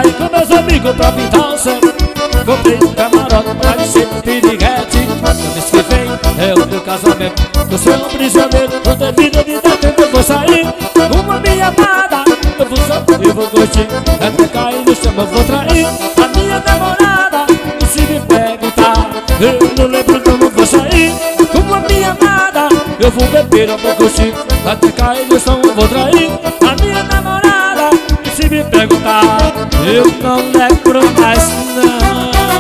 saí com meus amigos pra pintar o céu. Comprei um camarote pra encher de piriguete. No mês que vem é o meu casamento. Você é um prisioneiro, não tem vida de dentro. Eu vou sair com a minha amada. Eu vou sofrer, eu vou curtir, até cair no chão eu vou trair a minha namorada. E se me perguntar, eu não lembro como vou sair com a minha amada. Eu vou beber, eu vou curtir, até cair no chão eu vou trair a minha namorada. E se me perguntar, eu não lembro mais não.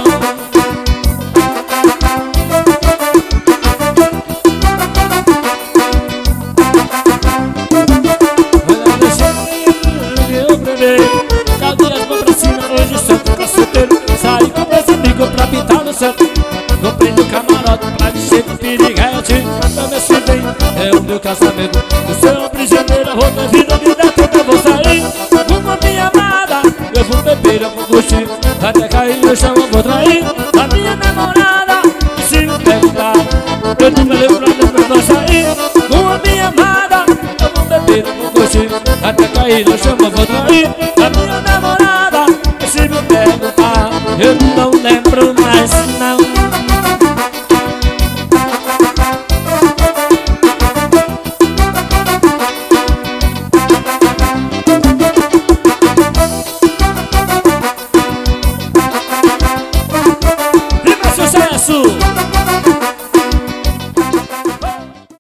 Cadê as mãos pra cima, hoje só pra solteiro. Saí com meus amigos pra pintar no céu. Comprei no camarote pra encher de piriguete. No mês que vem é o meu casamento. Eu sou um prisioneiro, eu vou ter vida de dentro. Eu vou sair com a minha amada. Eu vou beber, eu vou curtir, até cair no chão eu vou trair a minha namorada. E se me perguntar, eu não me lembro pra não sair com a minha amada. Eu vou beber, eu vou curtir, até cair no chão eu vou trair a minha namorada. E se me perguntar, eu não lembro